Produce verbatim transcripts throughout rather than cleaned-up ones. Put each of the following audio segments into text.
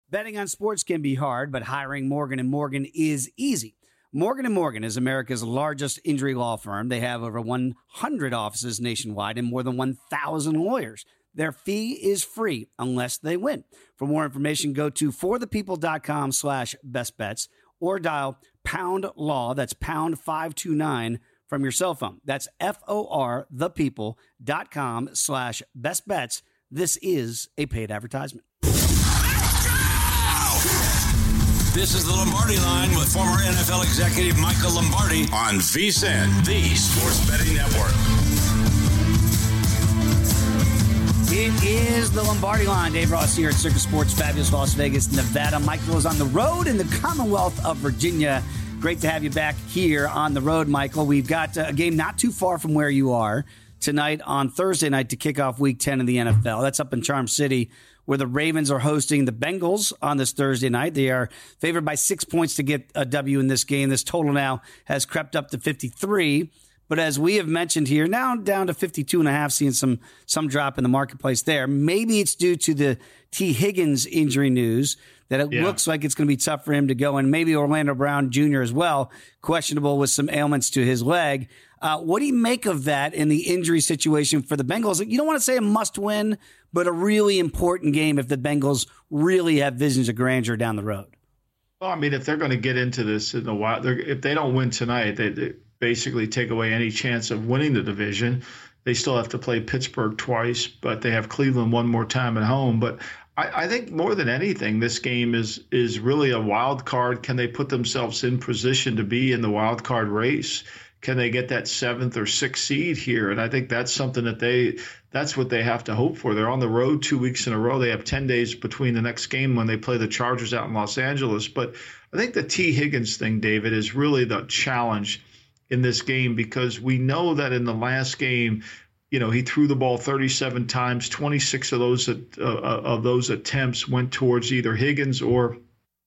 Betting on sports can be hard, but hiring Morgan and Morgan is easy. Morgan and Morgan is America's largest injury law firm. They have over one hundred offices nationwide and more than one thousand lawyers. Their fee is free unless they win. For more information, go to forthepeople.com slash best bets or dial pound law. That's pound five two nine from your cell phone. That's F-O-R thepeople.com slash best bets. This is a paid advertisement. This is the Lombardi Line with former N F L executive Michael Lombardi on V S I N, the Sports Betting Network. It is the Lombardi Line. Dave Ross here at Circus Sports, fabulous Las Vegas, Nevada. Michael is on the road in the Commonwealth of Virginia. Great to have you back here on the road, Michael. We've got a game not too far from where you are tonight on Thursday night to kick off week ten of the N F L. That's up in Charm City, where the Ravens are hosting the Bengals on this Thursday night. They are favored by six points to get a W in this game. This total now has crept up to fifty-three. But as we have mentioned here, now down to fifty-two and a half, seeing some some drop in the marketplace there. Maybe it's due to the T. Higgins injury news that it yeah. looks like it's going to be tough for him to go. And maybe Orlando Brown Junior as well, questionable with some ailments to his leg. Uh, what do you make of that in the injury situation for the Bengals? You don't want to say a must win, but a really important game if the Bengals really have visions of grandeur down the road. Well, I mean, if they're going to get into this in a while, if they don't win tonight, they, they basically take away any chance of winning the division. They still have to play Pittsburgh twice, but they have Cleveland one more time at home. But I, I think more than anything, this game is is really a wild card. Can they put themselves in position to be in the wild card race? Can they get that seventh or sixth seed here? And I think that's something that they that's what they have to hope for. They're on the road two weeks in a row. They have ten days between the next game when they play the Chargers out in Los Angeles. But I think the T. Higgins thing, David, is really the challenge in this game, because we know that in the last game, you know, he threw the ball thirty-seven times, twenty-six of those uh, of those attempts went towards either Higgins or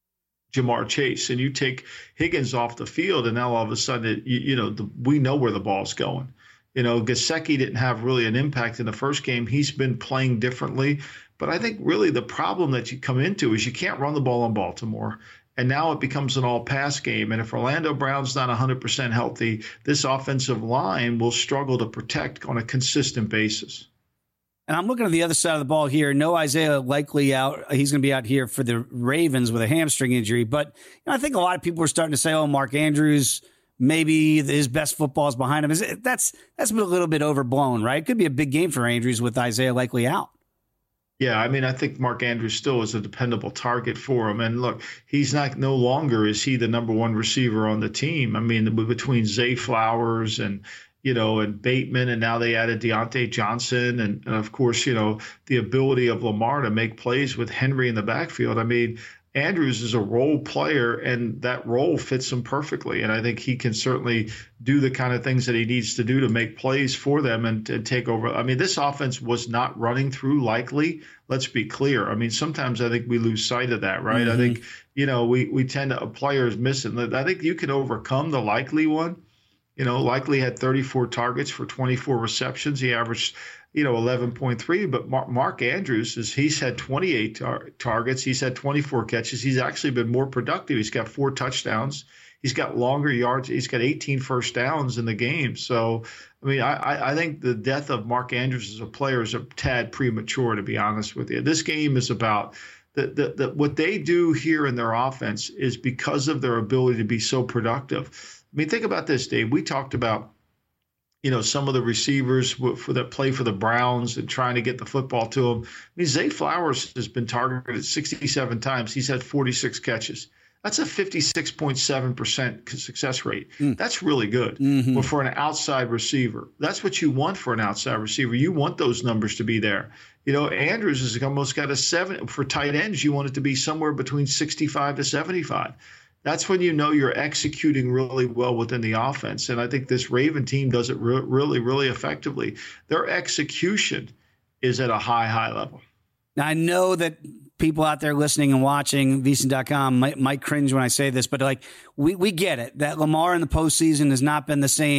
Jamar Chase. And you take Higgins off the field, and now all of a sudden, it, you, you know, the, we know where the ball's going. You know, Gesicki didn't have really an impact in the first game. He's been playing differently. But I think really the problem that you come into is you can't run the ball in Baltimore. And now it becomes an all-pass game. And if Orlando Brown's not one hundred percent healthy, this offensive line will struggle to protect on a consistent basis. And I'm looking at the other side of the ball here. No Isaiah Likely out. He's going to be out here for the Ravens with a hamstring injury. But you know, I think a lot of people are starting to say, oh, Mark Andrews, maybe his best football is behind him. Is it, that's that's been a little bit overblown, right? It could be a big game for Andrews with Isaiah Likely out. Yeah, I mean, I think Mark Andrews still is a dependable target for him. And look, he's not no longer is he the number one receiver on the team. I mean, between Zay Flowers and, you know, and Bateman, and now they added Deontay Johnson. And, and of course, you know, the ability of Lamar to make plays with Henry in the backfield. I mean, Andrews is a role player, and that role fits him perfectly. And I think he can certainly do the kind of things that he needs to do to make plays for them and, and take over. I mean, this offense was not running through Likely. Let's be clear. I mean, sometimes I think we lose sight of that, right? Mm-hmm. I think, you know, we, we tend to, players miss it. I think you can overcome the Likely one. You know, Likely had thirty-four targets for twenty-four receptions. He averaged, you know, eleven point three. But Mark, Mark Andrews, is he's had twenty-eight tar- targets. He's had twenty-four catches. He's actually been more productive. He's got four touchdowns. He's got longer yards. He's got eighteen first downs in the game. So, I mean, I, I think the death of Mark Andrews as a player is a tad premature, to be honest with you. This game is about the, the, the, what they do here in their offense is because of their ability to be so productive. I mean, think about this, Dave. We talked about, you know, some of the receivers for that play for the Browns and trying to get the football to them. I mean, Zay Flowers has been targeted sixty-seven times. He's had forty-six catches. That's a fifty-six point seven percent success rate. Mm. That's really good. Mm-hmm. But for an outside receiver, that's what you want for an outside receiver. You want those numbers to be there. You know, Andrews has almost got a seven. For tight ends, you want it to be somewhere between sixty-five to seventy-five. That's when you know you're executing really well within the offense. And I think this Raven team does it re- really, really effectively. Their execution is at a high, high level. Now, I know that people out there listening and watching V S I N dot com might, might cringe when I say this, but like we, we get it that Lamar in the postseason has not been the same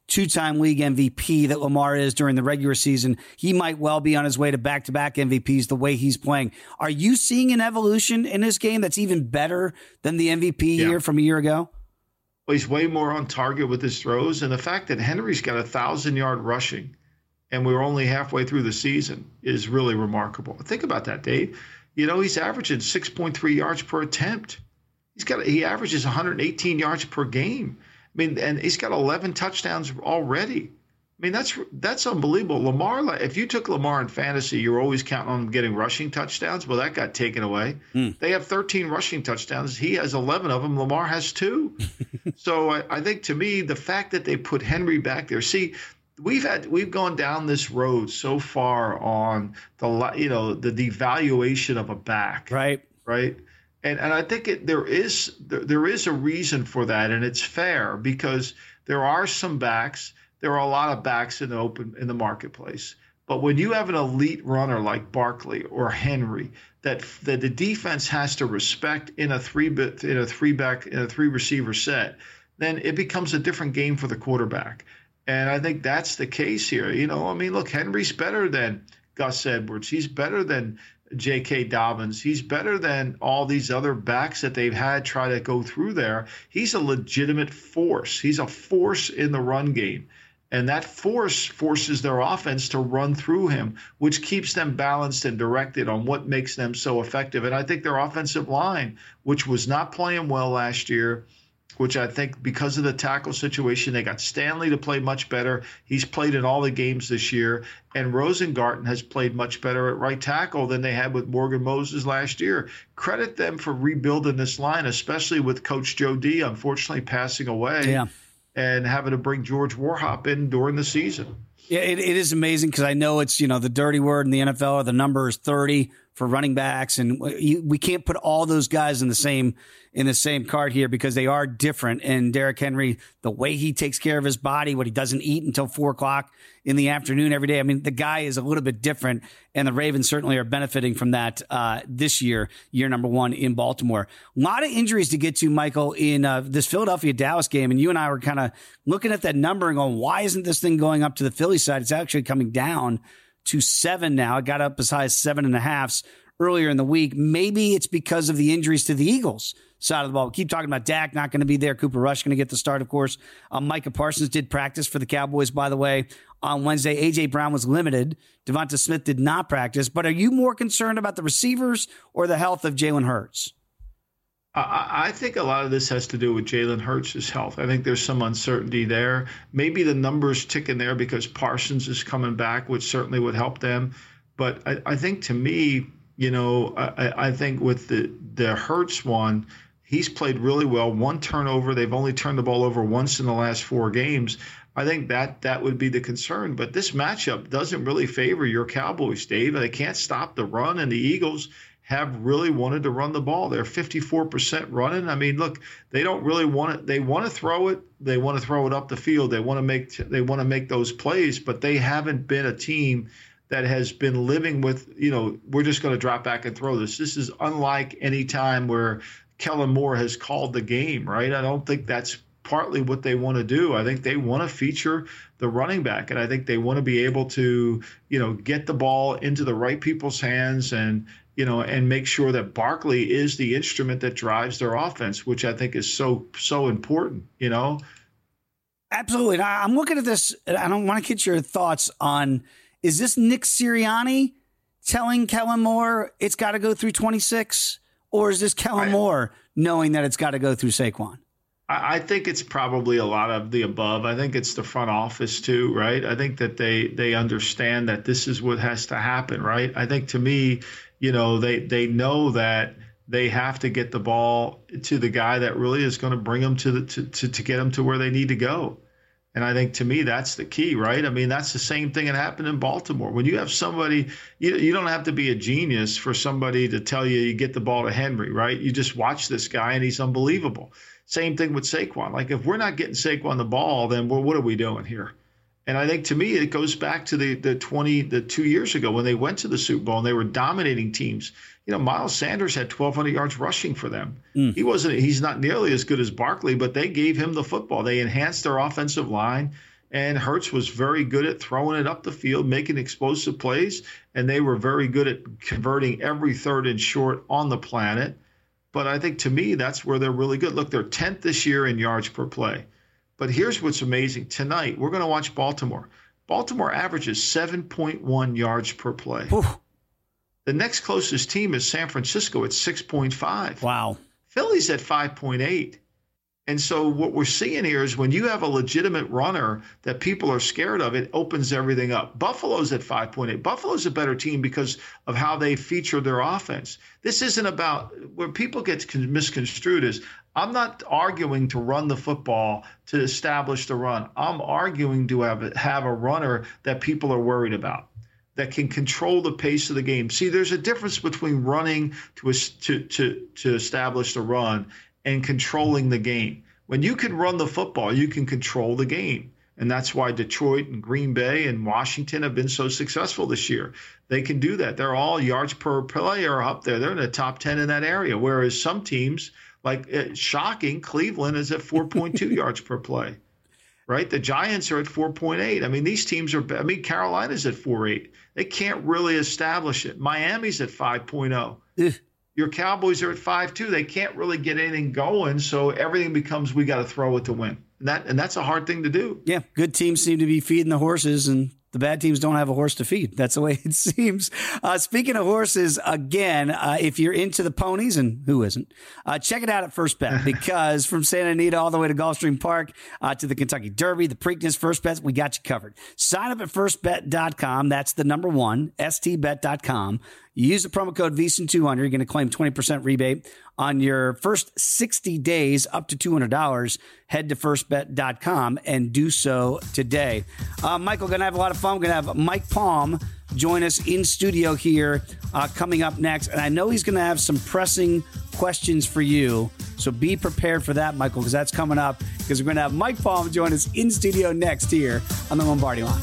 two-time league M V P that Lamar is during the regular season. He might well be on his way to back-to-back M V Ps the way he's playing. Are you seeing an evolution in his game that's even better than the M V P yeah. year from a year ago? Well, he's way more on target with his throws. And the fact that Henry's got a thousand-yard rushing and we're only halfway through the season is really remarkable. Think about that, Dave. You know, he's averaging six point three yards per attempt. He's got he averages one hundred eighteen yards per game. I mean, and he's got eleven touchdowns already. I mean, that's that's unbelievable. Lamar, if you took Lamar in fantasy, you're always counting on him getting rushing touchdowns. Well, that got taken away. Mm. They have thirteen rushing touchdowns. He has eleven of them. Lamar has two. So I, I think, to me, the fact that they put Henry back there. See, we've had we've gone down this road so far on the you know the devaluation of a back. Right. Right. And and I think it, there is there, there is a reason for that, and it's fair because there are some backs. There are a lot of backs in the open in the marketplace. But when you have an elite runner like Barkley or Henry that that the defense has to respect in a three bit in a three back in a three receiver set, then it becomes a different game for the quarterback. And I think that's the case here. You know, I mean, look, Henry's better than Gus Edwards. He's better than J K. Dobbins. He's better than all these other backs that they've had try to go through there. He's a legitimate force. He's a force in the run game. And that force forces their offense to run through him, which keeps them balanced and directed on what makes them so effective. And I think their offensive line, which was not playing well last year, which I think because of the tackle situation, they got Stanley to play much better. He's played in all the games this year. And Rosengarten has played much better at right tackle than they had with Morgan Moses last year. Credit them for rebuilding this line, especially with Coach Joe D unfortunately passing away. Yeah. And having to bring George Warhop in during the season. Yeah, it, it is amazing because I know it's, you know, the dirty word in the N F L, or the number is thirty for running backs. And we, we can't put all those guys in the same in the same cart here because they are different. And Derrick Henry, the way he takes care of his body, what he doesn't eat until four o'clock in the afternoon every day. I mean, the guy is a little bit different, and the Ravens certainly are benefiting from that uh, this year, year number one in Baltimore. A lot of injuries to get to, Michael, in uh, this Philadelphia-Dallas game, and you and I were kind of looking at that number and going, why isn't this thing going up to the Philly side? It's actually coming down to seven now. It got up as high as seven and a halves earlier in the week. Maybe it's because of the injuries to the Eagles side of the ball. We keep talking about Dak not going to be there. Cooper Rush going to get the start, of course. Um, Micah Parsons did practice for the Cowboys, by the way, on Wednesday. A J. Brown was limited. Devonta Smith did not practice. But are you more concerned about the receivers or the health of Jalen Hurts? I think a lot of this has to do with Jalen Hurts' health. I think there's some uncertainty there. Maybe the numbers ticking there because Parsons is coming back, which certainly would help them. But I, I think, to me, you know, I, I think with the, the Hurts one, he's played really well. One turnover. They've only turned the ball over once in the last four games. I think that that would be the concern. But this matchup doesn't really favor your Cowboys, Dave. They can't stop the run, and the Eagles have really wanted to run the ball. They're fifty-four percent running. I mean, look, they don't really want it. They want to throw it. They want to throw it up the field. They want to make they want to make those plays, but they haven't been a team that has been living with, you know, we're just going to drop back and throw this. This is unlike any time where Kellen Moore has called the game, right? I don't think that's partly what they want to do. I think they want to feature the running back, and I think they want to be able to, you know, get the ball into the right people's hands and, you know, and make sure that Barkley is the instrument that drives their offense, which I think is so, so important, you know? Absolutely. I'm looking at this, and I don't want to get your thoughts on, is this Nick Sirianni telling Kellen Moore it's got to go through twenty-six, or is this Kellen I, Moore knowing that it's got to go through Saquon? I think it's probably a lot of the above. I think it's the front office too, right? I think that they they understand that this is what has to happen, right? I think, to me, you know, they they know that they have to get the ball to the guy that really is going to bring them to the to, to to get them to where they need to go. And I think, to me, that's the key, right? I mean, that's the same thing that happened in Baltimore. When you have somebody, you, you don't have to be a genius for somebody to tell you you get the ball to Henry, right? You just watch this guy, and he's unbelievable. Same thing with Saquon. Like, if we're not getting Saquon the ball, then well, what are we doing here? And I think, to me, it goes back to the the twenty the two years ago when they went to the Super Bowl and they were dominating teams. You know, Miles Sanders had twelve hundred yards rushing for them. Mm. He wasn't. He's not nearly as good as Barkley, but they gave him the football. They enhanced their offensive line, And Hurts was very good at throwing it up the field, making explosive plays, and they were very good at converting every third and short on the planet. But I think, to me, that's where they're really good. Look, they're tenth this year in yards per play. But here's what's amazing. Tonight, we're going to watch Baltimore. Baltimore averages seven point one yards per play. Oof. The next closest team is San Francisco at six point five. Wow. Philly's at five point eight. And so what we're seeing here is when you have a legitimate runner that people are scared of, it opens everything up. Buffalo's at five point eight. Buffalo's a better team because of how they feature their offense. This isn't about where people get misconstrued is I'm not arguing to run the football to establish the run. I'm arguing to have, have a runner that people are worried about, that can control the pace of the game. See, there's a difference between running to to to, to establish the run and controlling the game. When you can run the football, you can control the game. And that's why Detroit and Green Bay and Washington have been so successful this year. They can do that. They're all yards per play are up there. They're in the top ten in that area, whereas some teams, like uh, shocking, Cleveland is at four point two yards per play. Right? The Giants are at four point eight. I mean, these teams are – I mean, Carolina's at four point eight. They can't really establish it. Miami's at five point oh. Your Cowboys are at five two. They can't really get anything going, so everything becomes we got to throw it to win. And that and that's a hard thing to do. Yeah, good teams seem to be feeding the horses, and the bad teams don't have a horse to feed. That's the way it seems. Uh, speaking of horses, again, uh, if you're into the ponies, and who isn't, uh, check it out at First Bet, because from Santa Anita all the way to Gulfstream Park uh, to the Kentucky Derby, the Preakness, First Bet, we got you covered. Sign up at first bet dot com. That's the number one, S T bet dot com. You use the promo code V S I N two hundred. You're going to claim twenty percent rebate on your first sixty days up to two hundred dollars. Head to first bet dot com and do so today. Uh, Michael, going to have a lot of fun. We're going to have Mike Palm join us in studio here uh, coming up next. And I know he's going to have some pressing questions for you. So be prepared for that, Michael, because that's coming up, because we're going to have Mike Palm join us in studio next here on the Lombardi Line.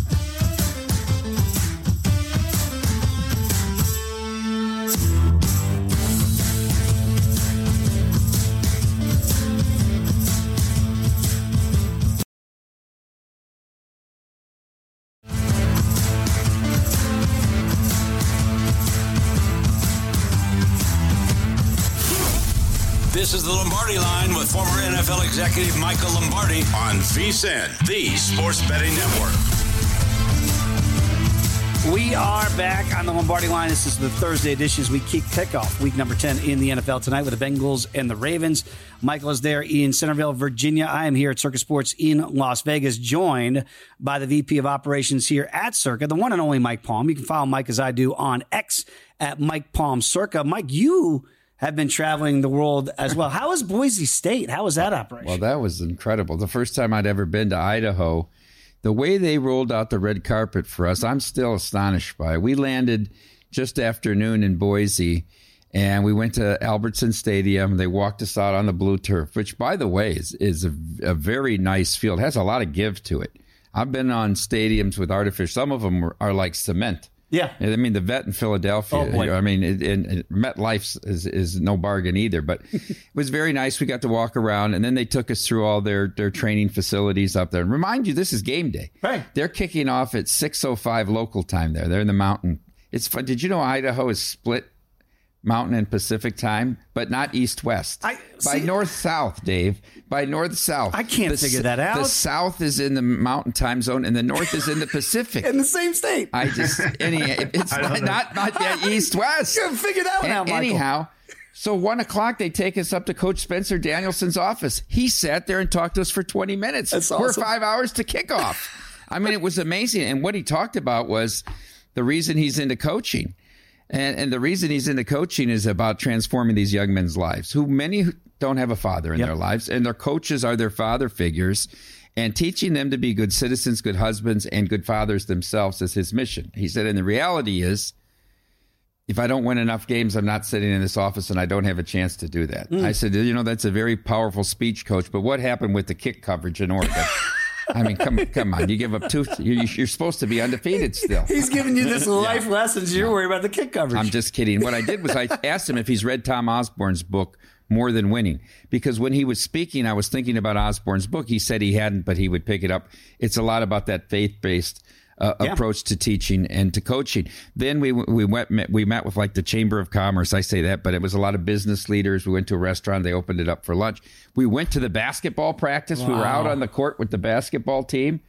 This is the Lombardi Line with former N F L executive Michael Lombardi on V S I N, the Sports Betting Network. We are back on the Lombardi Line. This is the Thursday edition as we kick kickoff week number ten in the N F L tonight with the Bengals and the Ravens. Michael is there in Centerville, Virginia. I am here at Circa Sports in Las Vegas, joined by the V P of Operations here at Circa, the one and only Mike Palm. You can follow Mike as I do on X at Mike Palm Circa. Mike, you have been traveling the world as well. How is Boise State? How was that operation? Well, that was incredible. The first time I'd ever been to Idaho, the way they rolled out the red carpet for us, I'm still astonished by it. We landed just after noon in Boise, and we went to Albertson Stadium. They walked us out on the blue turf, which, by the way, is, is a, a very nice field. It has a lot of give to it. I've been on stadiums with artificial. Some of them are, are like cement. Yeah. I mean, the Vet in Philadelphia, oh, I mean, it, it, it, MetLife is, is no bargain either, but it was very nice. We got to walk around, and then they took us through all their, their training facilities up there. And remind you, this is game day. Right. They're kicking off at six oh five local time there. They're in the mountain. It's fun. Did you know Idaho is split Mountain and Pacific time, but not east-west? I, By see, north-south, Dave. By north-south. I can't the, figure that out. The south is in the mountain time zone, and the north is in the Pacific. In the same state. I just, any, it's not, not, not that east-west. You figure that one out, Michael. Anyhow, so one o'clock, they take us up to Coach Spencer Danielson's office. He sat there and talked to us for twenty minutes. That's awesome. We're five hours to kickoff. I mean, it was amazing. And what he talked about was the reason he's into coaching. And, and the reason he's into coaching is about transforming these young men's lives, who many don't have a father in yep. their lives, and their coaches are their father figures, and teaching them to be good citizens, good husbands, and good fathers themselves is his mission. He said, and the reality is, if I don't win enough games, I'm not sitting in this office, and I don't have a chance to do that. Mm. I said, you know, that's a very powerful speech, Coach, but what happened with the kick coverage in Oregon? I mean, come come on. You give up two. You're, you're supposed to be undefeated still. He's giving you this life yeah. lessons. You're worried about the kick coverage. I'm just kidding. What I did was I asked him if he's read Tom Osborne's book, More Than Winning, because when he was speaking, I was thinking about Osborne's book. He said he hadn't, but he would pick it up. It's a lot about that faith-based uh, yeah. approach to teaching and to coaching. Then we we went we met with like the Chamber of Commerce. I say that, but it was a lot of business leaders. We went to a restaurant. They opened it up for lunch. We went to the basketball practice. Wow. We were out on the court with the basketball team.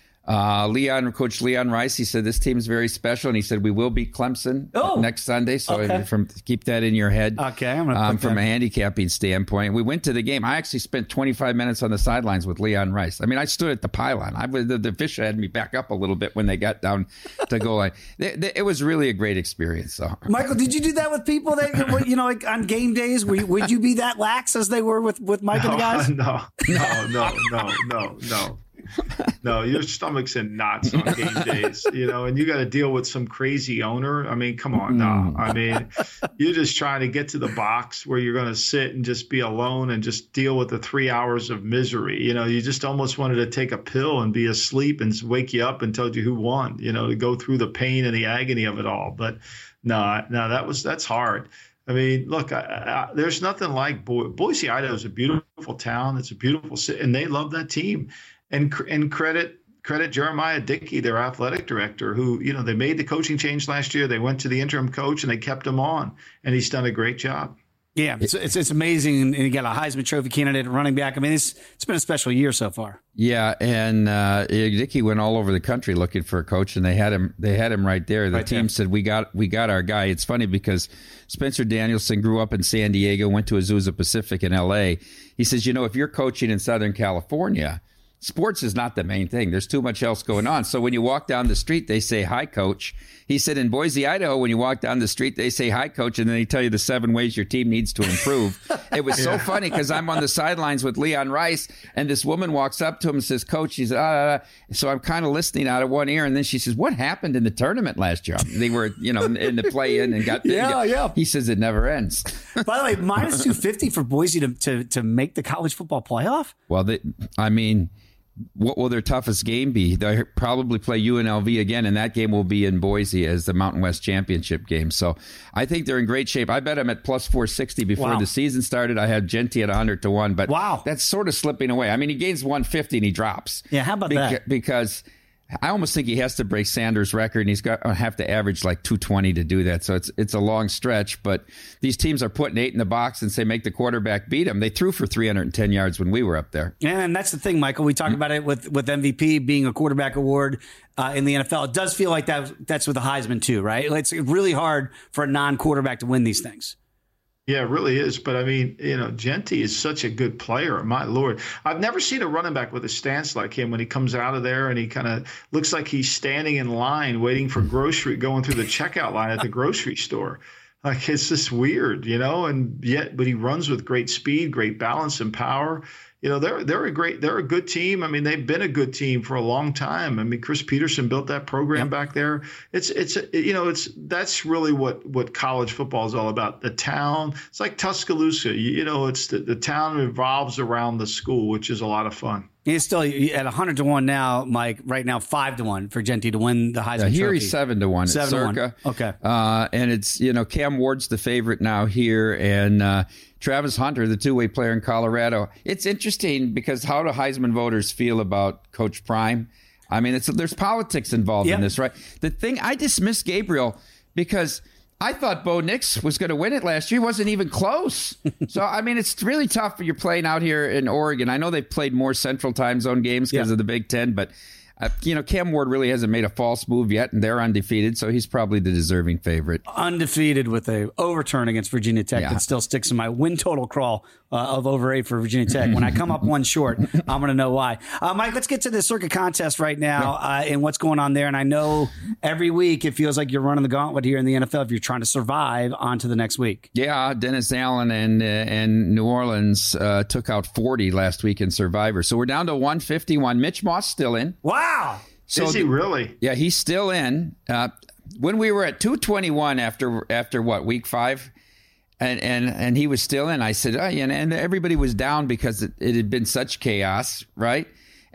Uh, Leon, Coach Leon Rice, he said, this team is very special. And he said, we will beat Clemson oh, next Sunday. So okay. from keep that in your head. Okay. I'm gonna um, put from that. a handicapping standpoint. We went to the game. I actually spent twenty-five minutes on the sidelines with Leon Rice. I mean, I stood at the pylon. I was, the, the official had me back up a little bit when they got down to goal line. It, it was really a great experience. So. Michael, did you do that with people that, you know, like on game days? Would, would you be that lax as they were with, with Mike no, and the guys? No, no, no, no, no, no. No, your stomach's in knots on game days, you know, and you got to deal with some crazy owner. I mean, come on, no. I mean, you're just trying to get to the box where you're going to sit and just be alone and just deal with the three hours of misery. You know, you just almost wanted to take a pill and be asleep and wake you up and tell you who won, you know, to go through the pain and the agony of it all. But no, no, that was that's hard. I mean, look, I, I, there's nothing like Bo- Boise, Idaho is a beautiful town. It's a beautiful city, and they love that team. And and credit credit Jeremiah Dickey, their athletic director, who, you know, they made the coaching change last year. They went to the interim coach and they kept him on, and he's done a great job. Yeah, it's it's, it's amazing. And you got a Heisman Trophy candidate running back. I mean, it's it's been a special year so far. Yeah, and uh, Dickey went all over the country looking for a coach, and they had him. They had him right there. The right team there. said, "We got we got our guy." It's funny because Spencer Danielson grew up in San Diego, went to Azusa Pacific in L A. He says, "You know, if you're coaching in Southern California, sports is not the main thing. There's too much else going on. So when you walk down the street, they say, 'Hi, Coach.'" He said in Boise, Idaho, when you walk down the street, they say, "Hi, Coach," and then they tell you the seven ways your team needs to improve. It was so yeah. funny because I'm on the sidelines with Leon Rice, and this woman walks up to him and says, "Coach," she said, ah, so I'm kind of listening out of one ear, and then she says, "What happened in the tournament last year?" They were, you know, in the play-in and got yeah, yeah. He says it never ends. By the way, minus two fifty for Boise to, to to make the college football playoff? Well, they, I mean... What will their toughest game be? They'll probably play U N L V again, and that game will be in Boise as the Mountain West Championship game. So I think they're in great shape. I bet them at plus four sixty before wow. the season started. I had Genty at one hundred to one, but wow. that's sort of slipping away. I mean, he gains one fifty and he drops. Yeah, how about Beca- that? Because I almost think he has to break Sanders' record, and he's got to have to average like two twenty to do that. So it's it's a long stretch, but these teams are putting eight in the box and say make the quarterback beat him. They threw for three hundred ten yards when we were up there. Yeah, and that's the thing, Michael. We talk mm-hmm. about it with, with M V P being a quarterback award uh, in the N F L. It does feel like that that's with the Heisman too, right? It's really hard for a non-quarterback to win these things. Yeah, it really is. But I mean, you know, Genty is such a good player. My Lord, I've never seen a running back with a stance like him when he comes out of there and he kind of looks like he's standing in line waiting for grocery, going through the checkout line at the grocery store. Like, it's just weird, you know, and yet, but he runs with great speed, great balance and power. You know, they're they're a great, they're a good team. I mean, they've been a good team for a long time. I mean, Chris Peterson built that program back there. It's it's you know, it's that's really what what college football is all about. The town, it's like Tuscaloosa. You, you know, it's the, the town revolves around the school, which is a lot of fun. He's still at one hundred to one now, Mike. Right now, five to one for Genty to win the Heisman yeah, here Trophy. He's seven to one. Seven at to Circa. one. Okay. Uh, and it's, you know, Cam Ward's the favorite now here, and uh, Travis Hunter, the two-way player in Colorado. It's interesting because how do Heisman voters feel about Coach Prime? I mean, it's there's politics involved yep. in this, right? The thing, I dismiss Gabriel because I thought Bo Nix was going to win it last year. He wasn't even close. So, I mean, it's really tough when you're playing out here in Oregon. I know they've played more Central Time Zone games because yeah. of the Big Ten, but, uh, you know, Cam Ward really hasn't made a false move yet, and they're undefeated, so he's probably the deserving favorite. Undefeated with a overturn against Virginia Tech yeah. that still sticks in my win total crawl uh, of over eight for Virginia Tech. When I come up one short, I'm going to know why. Uh, Mike, let's get to the Circuit contest right now uh, and what's going on there. And I know every week it feels like you're running the gauntlet here in the N F L if you're trying to survive on to the next week. Yeah, Dennis Allen and uh, and New Orleans uh, took out forty last week in Survivor. So we're down to one fifty-one. Mitch Moss still in. Wow. So is he really? Yeah, he's still in. Uh, when we were at two twenty-one after after what, week five? And and and he was still in. I said, oh, and, and everybody was down because it, it had been such chaos, right?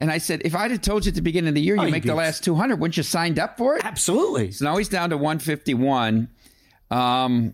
And I said, if I'd have told you at the beginning of the year, you Oh, make you'd the be- last two hundred, wouldn't you signed up for it? Absolutely. So now he's down to one fifty-one. Um,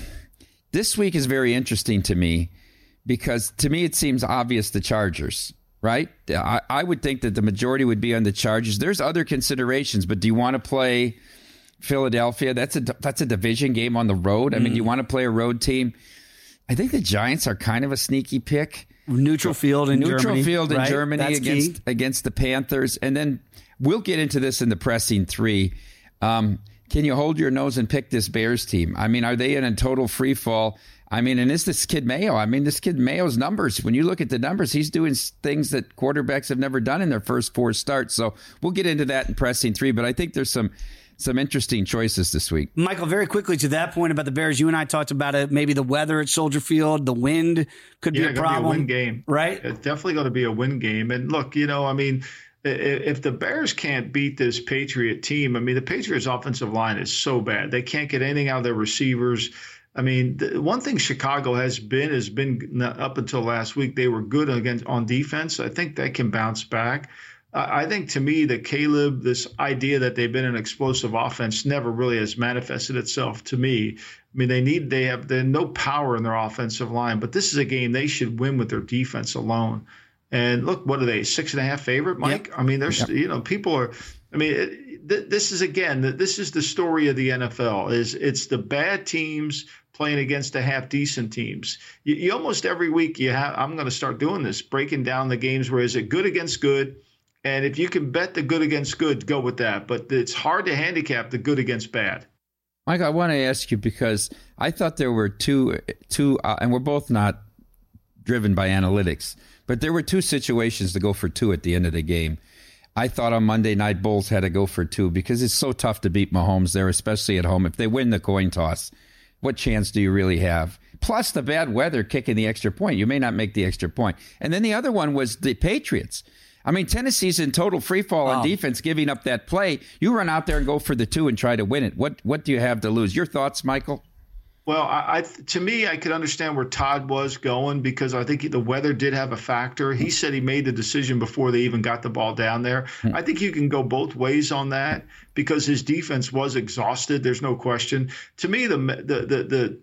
this week is very interesting to me because to me it seems obvious the Chargers, right? I, I would think that the majority would be on the Chargers. There's other considerations, but do you want to play Philadelphia? That's a that's a division game on the road. I mean, you want to play a road team. I think the Giants are kind of a sneaky pick. Neutral field in Neutral Germany. field in right? Germany That's against key. against the Panthers. And then we'll get into this in the pressing three. Um, can you hold your nose and pick this Bears team? I mean, are they in a total free fall? I mean, and is this kid Mayo? I mean, this kid Mayo's numbers, when you look at the numbers, he's doing things that quarterbacks have never done in their first four starts. So we'll get into that in pressing three. But I think there's some some interesting choices this week. Michael, very quickly to that point about the Bears, you and I talked about it. Maybe the weather at Soldier Field, the wind could Yeah, be a it's gonna problem. be a win game, right? It's definitely going to be a win game. And look, you know, I mean, i- if the Bears can't beat this Patriot team, I mean, the Patriots' offensive line is so bad. They can't get anything out of their receivers. I mean, the one thing Chicago has been has been up until last week, they were good against on defense. I think they can bounce back. I think to me that Caleb, this idea that they've been an explosive offense never really has manifested itself to me. I mean, they need, they have, they have no power in their offensive line, but this is a game they should win with their defense alone. And look, what are they, six and a half favorite, Mike? Yep. I mean, there's, Yep. you know, people are, I mean, it, th- this is again, this is the story of the N F L is it's the bad teams playing against the half decent teams. You, you almost every week you have, I'm going to start doing this, breaking down the games where is it good against good? And if you can bet the good against good, go with that. But it's hard to handicap the good against bad. Mike, I want to ask you because I thought there were two, two, uh, and we're both not driven by analytics, but there were two situations to go for two at the end of the game. I thought on Monday night Bulls had to go for two because it's so tough to beat Mahomes there, especially at home. If they win the coin toss, what chance do you really have? Plus the bad weather kicking the extra point. You may not make the extra point. And then the other one was the Patriots. I mean, Tennessee's in total free fall on Oh. defense, giving up that play. You run out there and go for the two and try to win it. What what do you have to lose? Your thoughts, Michael? Well, I, I to me, I could understand where Todd was going because I think the weather did have a factor. He said he made the decision before they even got the ball down there. I think you can go both ways on that because his defense was exhausted. There's no question. To me, the the the the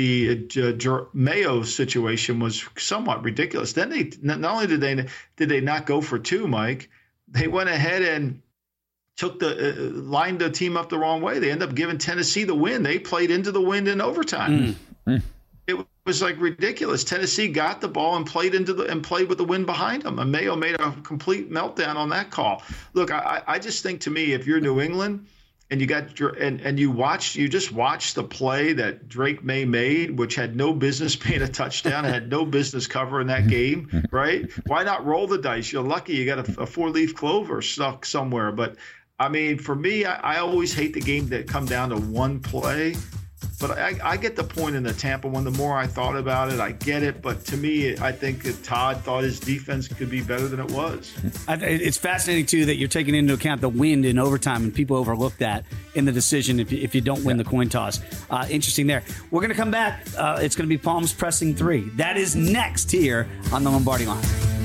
the uh, Mayo situation was somewhat ridiculous. Then they not only did they did they not go for two, Mike, they went ahead and took the uh, lined the team up the wrong way. They ended up giving Tennessee the win. They played into the wind in overtime. Mm. It was like ridiculous. Tennessee got the ball and played into the and played with the wind behind them. And Mayo made a complete meltdown on that call. Look, I, I just think to me, if you're New England and you got and and you watched you just watched the play that Drake May made, which had no business being a touchdown, had no business covering that game, right? Why not roll the dice? You're lucky you got a, a four leaf clover stuck somewhere, but. I mean, for me, I, I always hate the game that come down to one play. But I, I get the point in the Tampa one. The more I thought about it, I get it. But to me, I think that Todd thought his defense could be better than it was. I, it's fascinating, too, that you're taking into account the wind in overtime, and people overlook that in the decision if you, if you don't win the coin toss. Uh, interesting there. We're going to come back. Uh, it's going to be Palms pressing three. That is next here on the Lombardi Line.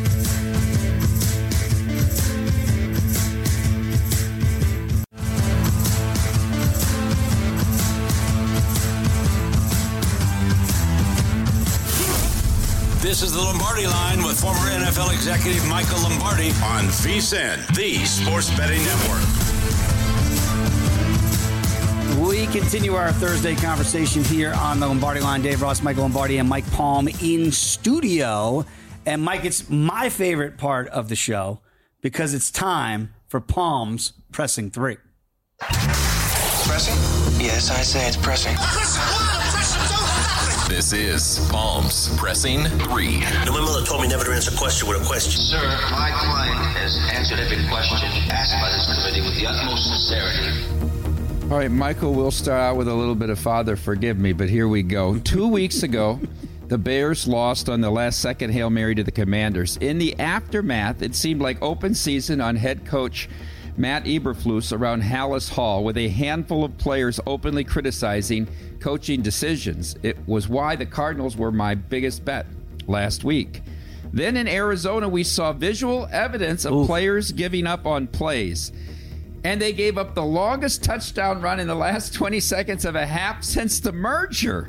This is the Lombardi Line with former N F L executive Michael Lombardi on V S I N, the Sports Betting Network. We continue our Thursday conversation here on the Lombardi Line. Dave Ross, Michael Lombardi, and Mike Palm in studio. And Mike, it's my favorite part of the show because it's time for Palms pressing three. Pressing? Yes, I say it's pressing. This is Palms Pressing three. My mother told me never to answer a question with a question. Sir, my client has answered every question asked by this committee with the utmost sincerity. All right, Michael, we'll start out with a little bit of Father Forgive Me, but here we go. Two weeks ago, the Bears lost on the last second Hail Mary to the Commanders. In the aftermath, it seemed like open season on head coach Matt Eberflus around Hallis Hall with a handful of players openly criticizing coaching decisions. It was why the Cardinals were my biggest bet last week. Then in Arizona, we saw visual evidence of Oof. players giving up on plays. And they gave up the longest touchdown run in the last twenty seconds of a half since the merger.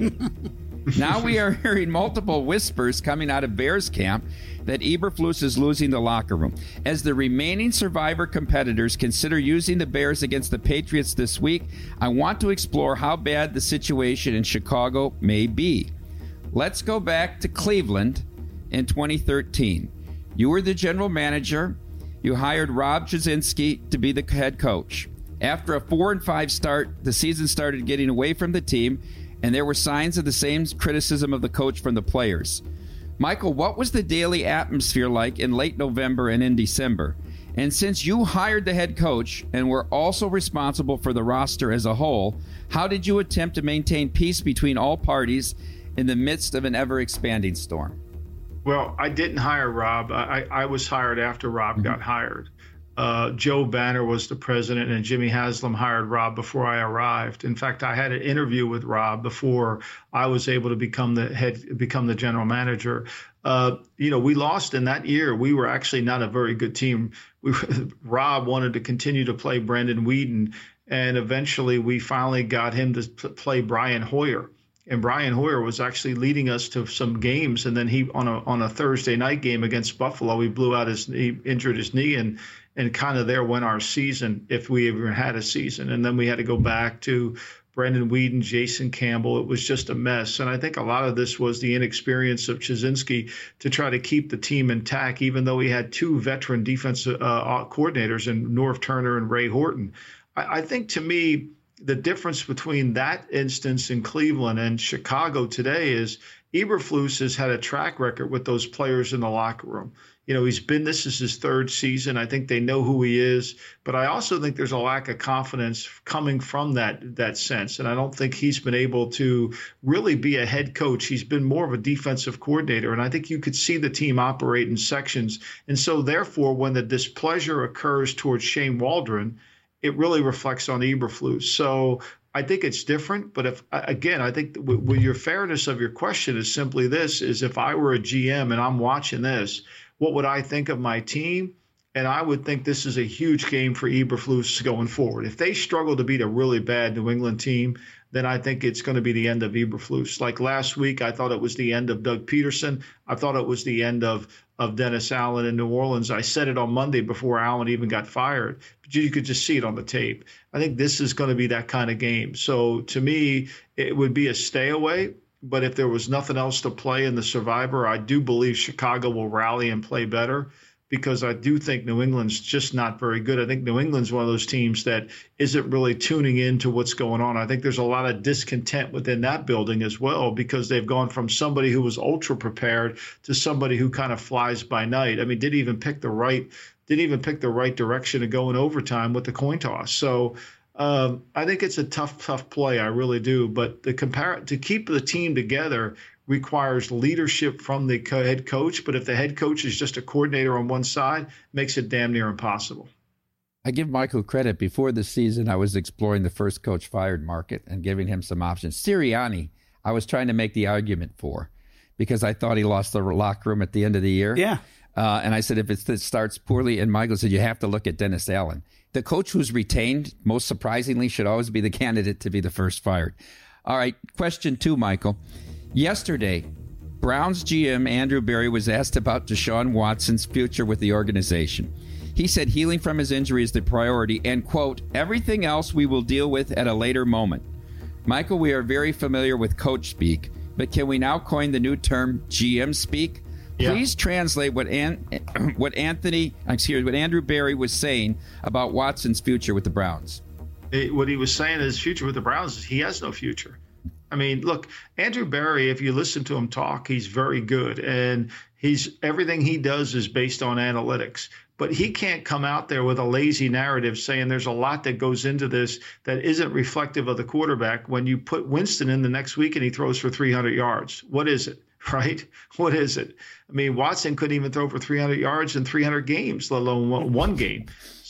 Now we are hearing multiple whispers coming out of Bears camp that Eberflus is losing the locker room. As the remaining Survivor competitors consider using the Bears against the Patriots this week, I want to explore how bad the situation in Chicago may be. Let's go back to Cleveland in twenty thirteen. You were the general manager. You hired Rob Jasinski to be the head coach. After a four and five start, the season started getting away from the team, and there were signs of the same criticism of the coach from the players. Michael, what was the daily atmosphere like in late November and in December? And since you hired the head coach and were also responsible for the roster as a whole, how did you attempt to maintain peace between all parties in the midst of an ever-expanding storm? Well, I didn't hire Rob. I, I was hired after Rob Mm-hmm. got hired. Uh, Joe Banner was the president, and Jimmy Haslam hired Rob before I arrived. In fact, I had an interview with Rob before I was able to become the head, become the general manager. Uh, you know, we lost in that year. We were actually not a very good team. We, Rob wanted to continue to play Brandon Weeden, and eventually we finally got him to play Brian Hoyer. And Brian Hoyer was actually leading us to some games, and then he on a on a Thursday night game against Buffalo, he blew out his knee, injured his knee, and and kind of there went our season, if we ever had a season. And then we had to go back to Brandon Weeden, Jason Campbell. It was just a mess. And I think a lot of this was the inexperience of Jasinski to try to keep the team intact, even though he had two veteran defensive uh, coordinators in Norv Turner and Ray Horton. I, I think to me, the difference between that instance in Cleveland and Chicago today is Eberflus has had a track record with those players in the locker room. You know, he's been, this is his third season. I think they know who he is, but I also think there's a lack of confidence coming from that, that sense. And I don't think he's been able to really be a head coach. He's been more of a defensive coordinator. And I think you could see the team operate in sections. And so therefore, when the displeasure occurs towards Shane Waldron, it really reflects on Eberflus. So I think it's different. But if, again, I think with your fairness of your question is simply this, is if I were a G M and I'm watching this, what would I think of my team? And I would think this is a huge game for Eberflus going forward. If they struggle to beat a really bad New England team, then I think it's going to be the end of Eberflus. Like last week, I thought it was the end of Doug Peterson. I thought it was the end of, of Dennis Allen in New Orleans. I said it on Monday before Allen even got fired, but you could just see it on the tape. I think this is going to be that kind of game. So to me, it would be a stay away. But if there was nothing else to play in the Survivor, I do believe Chicago will rally and play better, because I do think New England's just not very good. I think New England's one of those teams that isn't really tuning into what's going on. I think there's a lot of discontent within that building as well, because they've gone from somebody who was ultra prepared to somebody who kind of flies by night. I mean, didn't even pick the right didn't even pick the right direction to go in overtime with the coin toss. So Um, I think it's a tough, tough play. I really do. But the compar- to keep the team together requires leadership from the co- head coach. But if the head coach is just a coordinator on one side, makes it damn near impossible. I give Michael credit. Before the season, I was exploring the first coach fired market and giving him some options. Sirianni, I was trying to make the argument for, because I thought he lost the locker room at the end of the year. Yeah. Uh, and I said, if it starts poorly, and Michael said, you have to look at Dennis Allen. The coach who's retained, most surprisingly, should always be the candidate to be the first fired. All right, question two, Michael. Yesterday, Browns G M Andrew Berry was asked about Deshaun Watson's future with the organization. He said healing from his injury is the priority and, quote, everything else we will deal with at a later moment. Michael, we are very familiar with coach speak, but can we now coin the new term G M speak? Yeah. Please translate what An- what Anthony, excuse me, what Andrew Berry was saying about Watson's future with the Browns. It, what he was saying his future with the Browns is he has no future. I mean, look, Andrew Berry, if you listen to him talk, he's very good, and he's everything he does is based on analytics. But he can't come out there with a lazy narrative saying there's a lot that goes into this that isn't reflective of the quarterback. When you put Winston in the next week and he throws for three hundred yards, what is it? Right? What is it? I mean, Watson couldn't even throw for three hundred yards in three hundred games, let alone one game.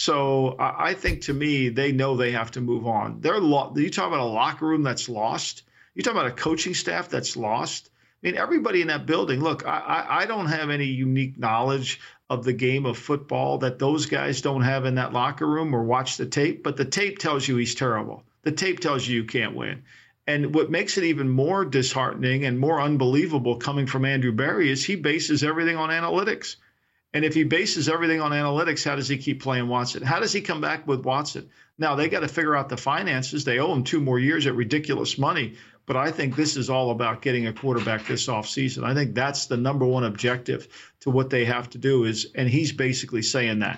So I think, to me, they know they have to move on. They're lo- you talk about a locker room that's lost. You talk about a coaching staff that's lost. I mean, everybody in that building, look, I, I, I don't have any unique knowledge of the game of football that those guys don't have in that locker room or watch the tape, but the tape tells you he's terrible. The tape tells you you can't win. And what makes it even more disheartening and more unbelievable coming from Andrew Berry is he bases everything on analytics. And if he bases everything on analytics, how does he keep playing Watson? How does he come back with Watson? Now, they got to figure out the finances. They owe him two more years at ridiculous money. But I think this is all about getting a quarterback this offseason. I think that's the number one objective to what they have to do is, and he's basically saying that.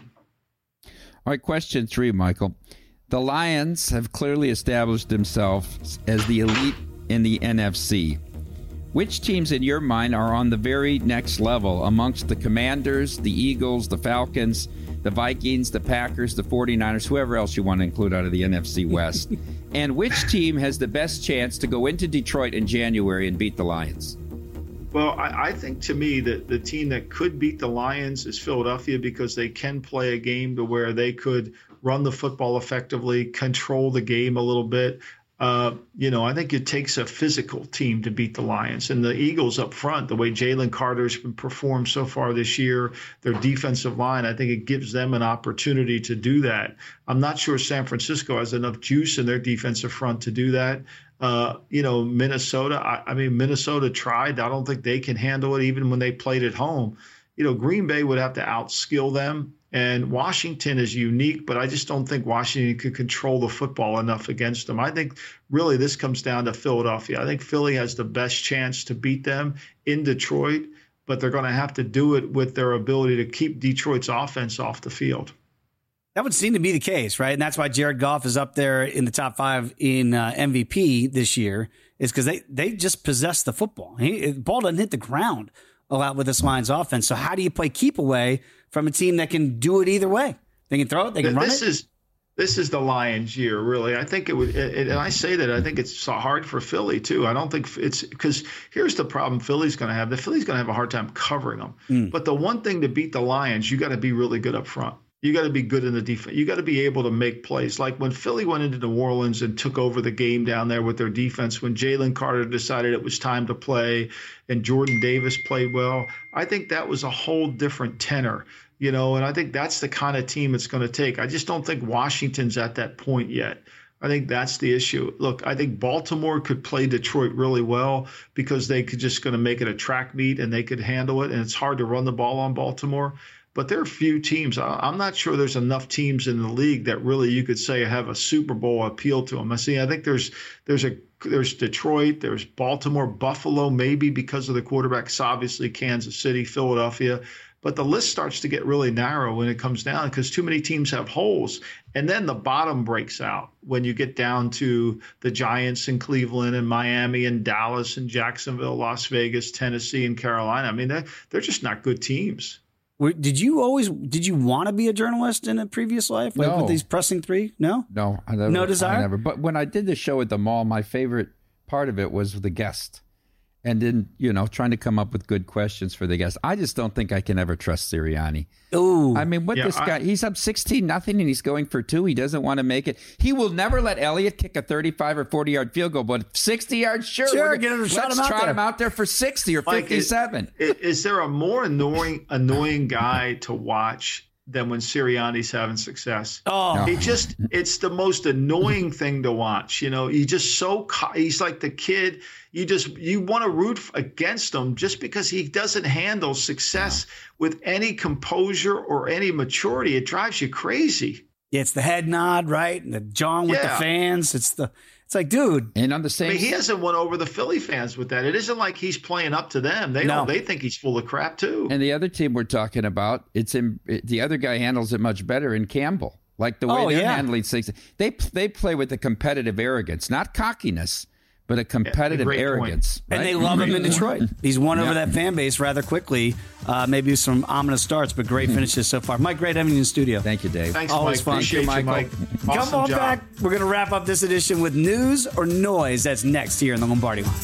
All right, question three, Michael. The Lions have clearly established themselves as the elite in the N F C. Which teams in your mind are on the very next level amongst the Commanders, the Eagles, the Falcons, the Vikings, the Packers, the forty-niners, whoever else you want to include out of the N F C West? And which team has the best chance to go into Detroit in January and beat the Lions? Well, I, I think to me that the team that could beat the Lions is Philadelphia because they can play a game to where they could run the football effectively, control the game a little bit. Uh, you know, I think it takes a physical team to beat the Lions. And the Eagles up front, the way Jalen Carter's been performed so far this year, their defensive line, I think it gives them an opportunity to do that. I'm not sure San Francisco has enough juice in their defensive front to do that. Uh, you know, Minnesota, I, I mean, Minnesota tried. I don't think they can handle it even when they played at home. You know, Green Bay would have to outskill them. And Washington is unique, but I just don't think Washington could control the football enough against them. I think really this comes down to Philadelphia. I think Philly has the best chance to beat them in Detroit, but they're going to have to do it with their ability to keep Detroit's offense off the field. That would seem to be the case, right? And that's why Jared Goff is up there in the top five in uh, M V P this year, is because they, they just possess the football. He, the ball doesn't hit the ground a lot with this Lions offense. So how do you play keep away from a team that can do it either way? They can throw it, they can this run it. Is, this is the Lions' year, really. I think it would, it, and I say that I think it's so hard for Philly too. I don't think it's because here's the problem Philly's going to have. The Philly's going to have a hard time covering them. Mm. But the one thing to beat the Lions, you got to be really good up front. You got to be good in the defense. You got to be able to make plays. Like when Philly went into New Orleans and took over the game down there with their defense, when Jalen Carter decided it was time to play and Jordan Davis played well, I think that was a whole different tenor, you know, and I think that's the kind of team it's going to take. I just don't think Washington's at that point yet. I think that's the issue. Look, I think Baltimore could play Detroit really well because they could just going to make it a track meet and they could handle it. And it's hard to run the ball on Baltimore. But there are few teams. I'm not sure there's enough teams in the league that really you could say have a Super Bowl appeal to them. I see. I think there's there's a there's Detroit, there's Baltimore, Buffalo, maybe because of the quarterbacks. Obviously, Kansas City, Philadelphia. But the list starts to get really narrow when it comes down because too many teams have holes. And then the bottom breaks out when you get down to the Giants in Cleveland and Miami and Dallas and Jacksonville, Las Vegas, Tennessee, and Carolina. I mean, they're, they're just not good teams. Did you always, did you want to be a journalist in a previous life? Like no. With these pressing three? No? No. I never, no desire? I never. But when I did the show at the mall, my favorite part of it was the guest. And then, you know, trying to come up with good questions for the guests. I just don't think I can ever trust Sirianni. Ooh. I mean, what yeah, this guy, I, he's up sixteen nothing and he's going for two. He doesn't want to make it. He will never let Elliott kick a thirty-five or forty-yard field goal, but sixty yards, sure. Sure, get him, let's shot him out trot there. him out there for sixty or Mike, fifty-seven. Is, is there a more annoying, annoying guy to watch than when Sirianni's having success? Oh, It just, it's the most annoying thing to watch. You know, he just so, he's like the kid, you just, you want to root against him just because he doesn't handle success with any composure or any maturity. It drives you crazy. Yeah, it's the head nod, right? And the John with Yeah. the fans. It's the, it's like, dude. And on the same, I mean, he hasn't won over the Philly fans with that. It isn't like he's playing up to them. They No. don't, they think he's full of crap too. and the other team we're talking about, it's in, it, the other guy handles it much better in Campbell. Like the way Oh, they're yeah. handling things. They, they play with a competitive arrogance, not cockiness, but a competitive great point. arrogance. And right? they love him in Detroit. He's won over Yeah. that fan base rather quickly. Uh, maybe with some ominous starts, but great finishes so far. Mike, great having you in the studio. Thank you, Dave. Thanks, Always Mike. fun. Appreciate you, Michael. Mike. Come Awesome on job. back. We're going to wrap up this edition with news or noise. That's next here in the Lombardi Line.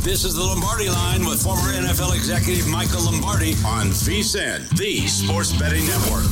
This is the Lombardi Line with former N F L executive Michael Lombardi on V S I N, the Sports Betting Network.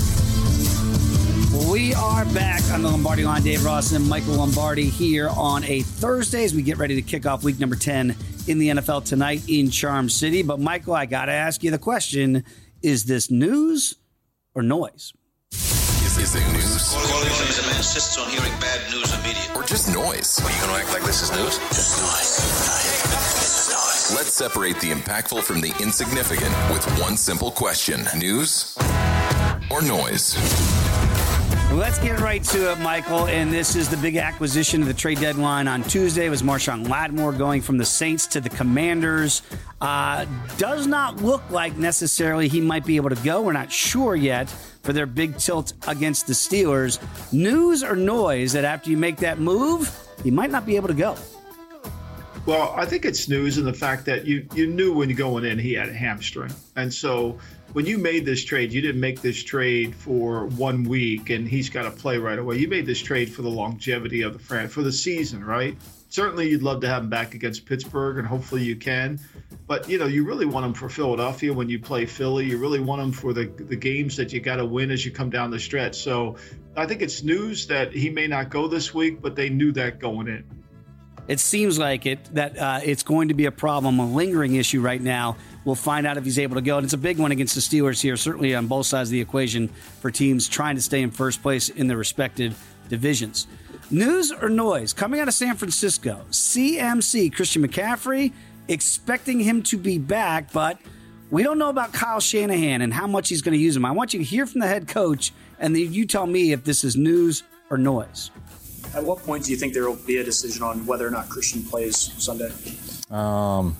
We are back on the Lombardi Line. Dave Ross and Michael Lombardi here on a Thursday as we get ready to kick off week number ten in the N F L tonight in Charm City. But, Michael, I got to ask you the question, is this news or noise? Is this news? Colonialism is a man insists on hearing bad news immediately. Or just noise? Are you going to act like this is news? Just noise. This is noise. Let's separate the impactful from the insignificant with one simple question. News or noise? Let's get right to it, Michael. And this is the big acquisition of the trade deadline on Tuesday. It was Marshawn Lattimore going from the Saints to the Commanders. Uh, does not look like necessarily he might be able to go. We're not sure yet for their big tilt against the Steelers. News or noise that after you make that move, he might not be able to go? Well, I think it's news in the fact that you, you knew when going in he had a hamstring. And so when you made this trade, you didn't make this trade for one week and he's got to play right away. You made this trade for the longevity of the franchise, for the season, right? Certainly you'd love to have him back against Pittsburgh, and hopefully you can. But, you know, you really want him for Philadelphia when you play Philly. You really want him for the, the games that you got to win as you come down the stretch. So I think it's news that he may not go this week, but they knew that going in. It seems like it that uh, it's going to be a problem, a lingering issue right now. We'll find out if he's able to go. And it's a big one against the Steelers here, certainly on both sides of the equation for teams trying to stay in first place in their respective divisions. News or noise? Coming out of San Francisco, C M C, Christian McCaffrey, expecting him to be back, but we don't know about Kyle Shanahan and how much he's going to use him. I want you to hear from the head coach, and then you tell me if this is news or noise. At what point do you think there will be a decision on whether or not Christian plays Sunday? Um,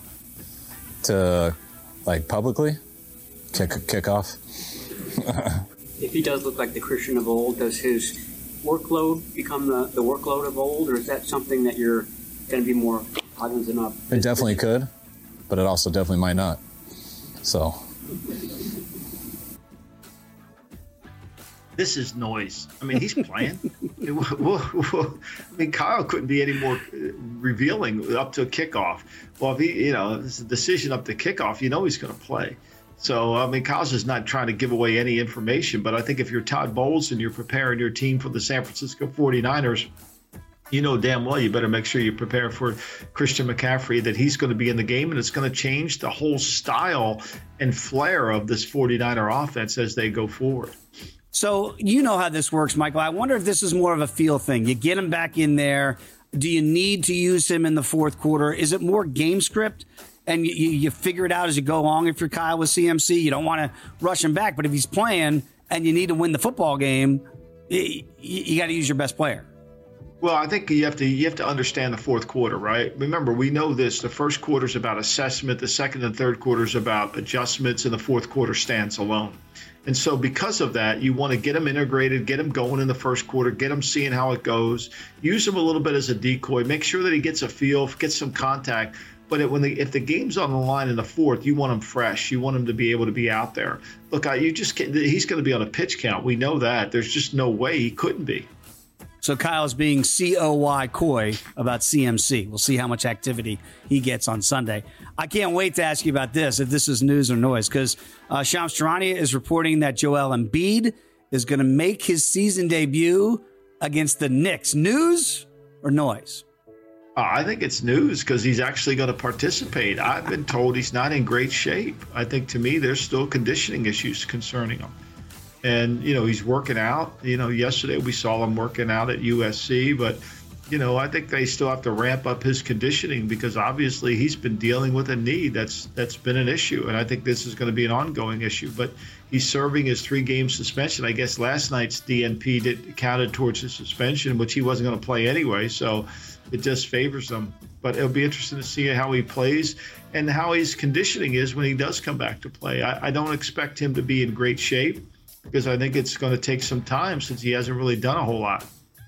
to like publicly kick kick off. If he does look like the Christian of old, does his workload become the, the workload of old, or is that something that you're going to be more cognizant of? It definitely could, but it also definitely might not. So. This is noise. I mean, he's playing. I mean, Kyle couldn't be any more revealing up to kickoff. Well, if he, you know, if it's a decision up to kickoff, you know he's going to play. So, I mean, Kyle's just not trying to give away any information. But I think if you're Todd Bowles and you're preparing your team for the San Francisco forty-niners, you know damn well you better make sure you prepare for Christian McCaffrey, that he's going to be in the game, and it's going to change the whole style and flair of this forty-niner offense as they go forward. So you know how this works, Michael. I wonder if this is more of a feel thing. You get him back in there. Do you need to use him in the fourth quarter? Is it more game script? And you, you figure it out as you go along. If you're Kyle with C M C, you don't want to rush him back. But if he's playing and you need to win the football game, you, you got to use your best player. Well, I think you have to you have to understand the fourth quarter, right? Remember, we know this. The first quarter is about assessment. The second and third quarter is about adjustments, and the fourth quarter stands alone. And so because of that, you want to get them integrated, get them going in the first quarter, get them seeing how it goes, use them a little bit as a decoy, make sure that he gets a feel, gets some contact. But it, when the, if the game's on the line in the fourth, you want him fresh. You want him to be able to be out there. Look, I, you just can't, he's going to be on a pitch count. We know that. There's just no way he couldn't be. So Kyle's being C O Y coy about C M C. We'll see how much activity he gets on Sunday. I can't wait to ask you about this, if this is news or noise, because uh, Shams Charania is reporting that Joel Embiid is going to make his season debut against the Knicks. News or noise? Uh, I think it's news because he's actually going to participate. I've been told he's not in great shape. I think, to me, there's still conditioning issues concerning him. And, you know, he's working out. You know, yesterday we saw him working out at U S C. But, you know, I think they still have to ramp up his conditioning because obviously he's been dealing with a knee that's that's been an issue. And I think this is going to be an ongoing issue. But he's serving his three-game suspension. I guess last night's D N P did, counted towards his suspension, which he wasn't going to play anyway. So it just favors him. But it'll be interesting to see how he plays and how his conditioning is when he does come back to play. I, I don't expect him to be in great shape, because I think it's going to take some time since he hasn't really done a whole lot.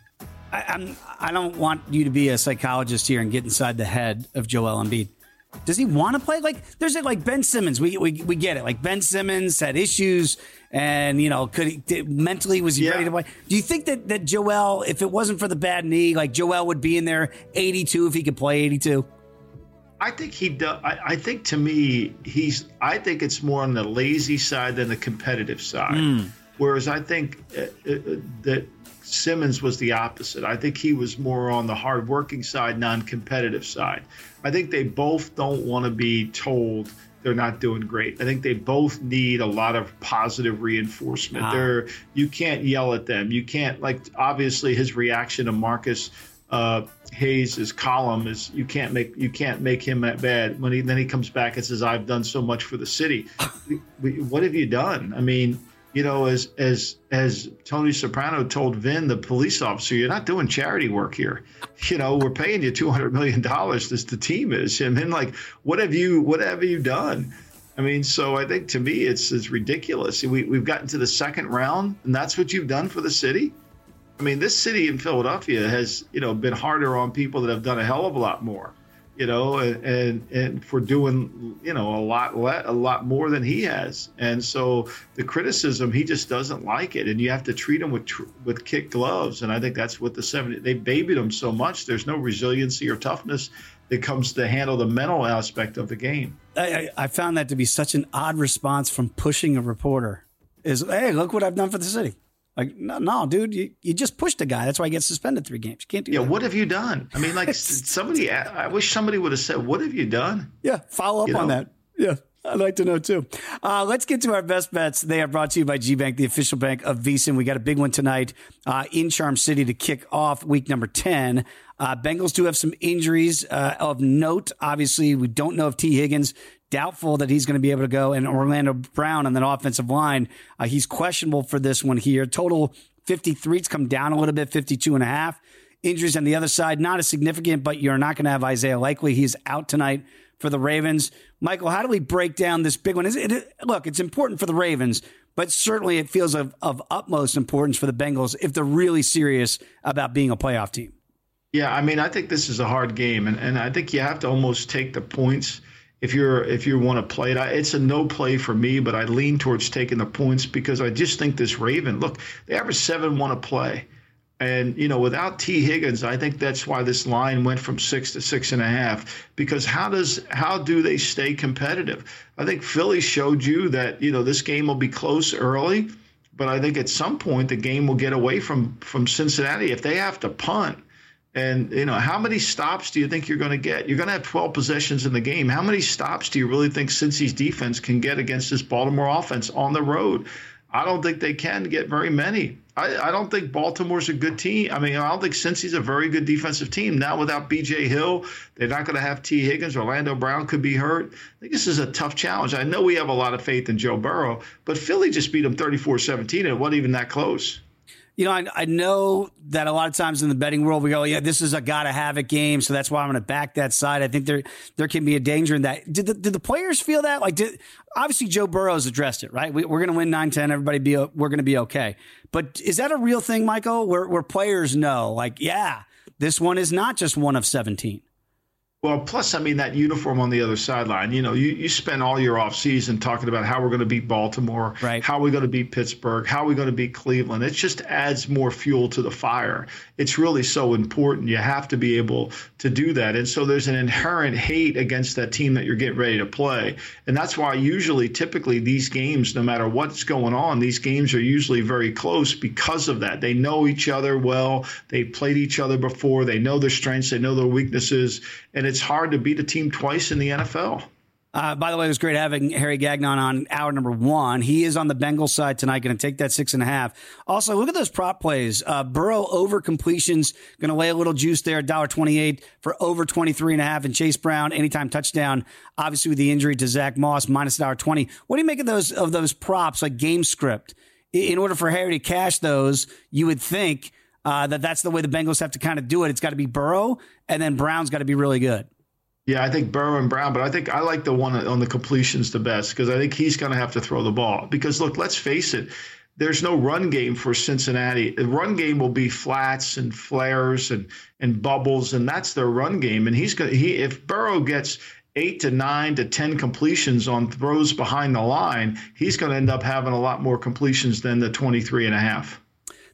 I, I'm, I don't want you to be a psychologist here and get inside the head of Joel Embiid. Does he want to play? Like, there's like Ben Simmons. We, we we get it. Like, Ben Simmons had issues, and you know, could he did, mentally was he yeah. ready to play? Do you think that that Joel, if it wasn't for the bad knee, like Joel would be in there eighty-two if he could play eighty-two? I think he does. I, I think to me, he's. I think it's more on the lazy side than the competitive side. Mm. Whereas I think uh, uh, that Simmons was the opposite. I think he was more on the hardworking side, non-competitive side. I think they both don't want to be told they're not doing great. I think they both need a lot of positive reinforcement. Ah. They're, you can't yell at them. You can't, like, obviously his reaction to Marcus uh, Hayes' column is you can't make you can't make him that bad. When he then he comes back and says, "I've done so much for the city." we, we, what have you done? I mean, you know, as as as Tony Soprano told Vin, the police officer, you're not doing charity work here. You know, we're paying you two hundred million dollars. This the team is. And then, like, what have you what have you done? I mean, so I think to me, it's it's ridiculous. We we've gotten to the second round, and that's what you've done for the city. I mean, this city in Philadelphia has, you know, been harder on people that have done a hell of a lot more. You know, and, and and for doing, you know, a lot a lot more than he has. And so the criticism, he just doesn't like it. And you have to treat him with with kid gloves. And I think that's what the seventy, they babied him so much. There's no resiliency or toughness that comes to handle the mental aspect of the game. I, I found that to be such an odd response from pushing a reporter is, hey, look what I've done for the city. Like, no, no, dude, you, you just pushed a guy. That's why he gets suspended three games. You can't do yeah, that. Yeah, what have you done? I mean, like, somebody, I wish somebody would have said, what have you done? Yeah, follow up you on know? that. Yeah, I'd like to know, too. Uh, let's get to our best bets. They are brought to you by GBank, the official bank of VSiN. We got a big one tonight uh, in Charm City to kick off week number ten. Uh, Bengals do have some injuries uh, of note. Obviously, we don't know if T. Higgins, doubtful that he's going to be able to go, and Orlando Brown on that offensive line. Uh, he's questionable for this one here. Total fifty-three. It's come down a little bit, fifty-two and a half. Injuries on the other side, not as significant, but you're not going to have Isaiah Likely. He's out tonight for the Ravens. Michael, how do we break down this big one? Is it, look, it's important for the Ravens, but certainly it feels of, of utmost importance for the Bengals if they're really serious about being a playoff team. Yeah, I mean, I think this is a hard game, and, and I think you have to almost take the points if you're if you want to play it. It's a no play for me, but I lean towards taking the points because I just think this Raven, look, they average seven one a play. And, you know, without T. Higgins, I think that's why this line went from six to six and a half, because how does how do they stay competitive? I think Philly showed you that, you know, this game will be close early, but I think at some point the game will get away from from Cincinnati if they have to punt. And, you know, how many stops do you think you're going to get? You're going to have twelve possessions in the game. How many stops do you really think Cincy's defense can get against this Baltimore offense on the road? I don't think they can get very many. I, I don't think Baltimore's a good team. I mean, I don't think Cincy's a very good defensive team. Now without B J Hill, they're not going to have T. Higgins. Orlando Brown could be hurt. I think this is a tough challenge. I know we have a lot of faith in Joe Burrow, but Philly just beat them thirty-four seventeen, and it wasn't even that close. You know, I, I know that a lot of times in the betting world, we go, yeah, this is a gotta-have-it game, so that's why I'm going to back that side. I think there there can be a danger in that. Did the, did the players feel that? Like, did, obviously, Joe Burrow's addressed it, right? We, we're going to win nine ten. Everybody, be we're going to be okay. But is that a real thing, Michael, where, where players know, like, yeah, this one is not just one of seventeen? Well, plus, I mean, that uniform on the other sideline, you know, you, you spend all your offseason talking about how we're going to beat Baltimore, right, how we're going to beat Pittsburgh, how we're going to beat Cleveland. It just adds more fuel to the fire. It's really so important. You have to be able to do that. And so there's an inherent hate against that team that you're getting ready to play. And that's why usually, typically, these games, no matter what's going on, these games are usually very close because of that. They know each other well. They've played each other before. They know their strengths. They know their weaknesses. And it's hard to beat a team twice in the N F L. Uh, by the way, it was great having Harry Gagnon on hour number one. He is on the Bengals side tonight, going to take that six and a half. Also, look at those prop plays. Uh, Burrow over completions, going to lay a little juice there, one dollar twenty-eight for over twenty-three and a half. And Chase Brown, anytime touchdown, obviously with the injury to Zach Moss, minus one dollar twenty. What do you make of those of those props, like game script? In order for Harry to cash those, you would think uh, that that's the way the Bengals have to kind of do it. It's got to be Burrow, and then Brown's got to be really good. Yeah, I think Burrow and Brown, but I think I like the one on the completions the best because I think he's going to have to throw the ball. Because, look, let's face it, there's no run game for Cincinnati. The run game will be flats and flares and, and bubbles, and that's their run game. And he's going he if Burrow gets eight to nine to ten completions on throws behind the line, he's going to end up having a lot more completions than the twenty-three and a half.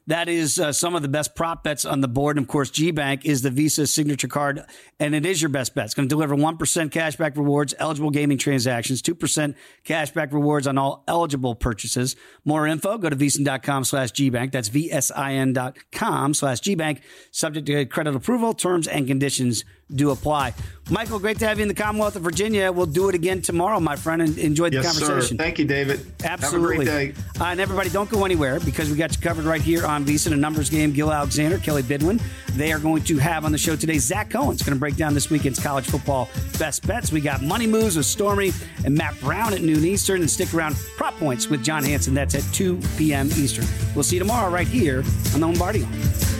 That is uh, some of the best prop bets on the board. And, of course, G-Bank is the Visa signature card, and it is your best bet. It's going to deliver one percent cashback rewards, eligible gaming transactions, two percent cashback rewards on all eligible purchases. More info, go to VSIN.com slash G-Bank. That's V-S-I-N dot com slash G-Bank. Subject to credit approval, terms and conditions do apply. Michael, great to have you in the Commonwealth of Virginia. We'll do it again tomorrow, my friend, and enjoy the yes, conversation. Sir. Thank you, David. Absolutely. Have a great day. Uh, and everybody, don't go anywhere because we got you covered right here on VSiN, a numbers game. Gil Alexander, Kelly Bidwin. They are going to have on the show today Zach Cohen's going to break down this weekend's college football best bets. We got Money Moves with Stormy and Matt Brown at noon Eastern, and stick around Prop Points with John Hansen. That's at two p.m. Eastern. We'll see you tomorrow right here on the Lombardi Line.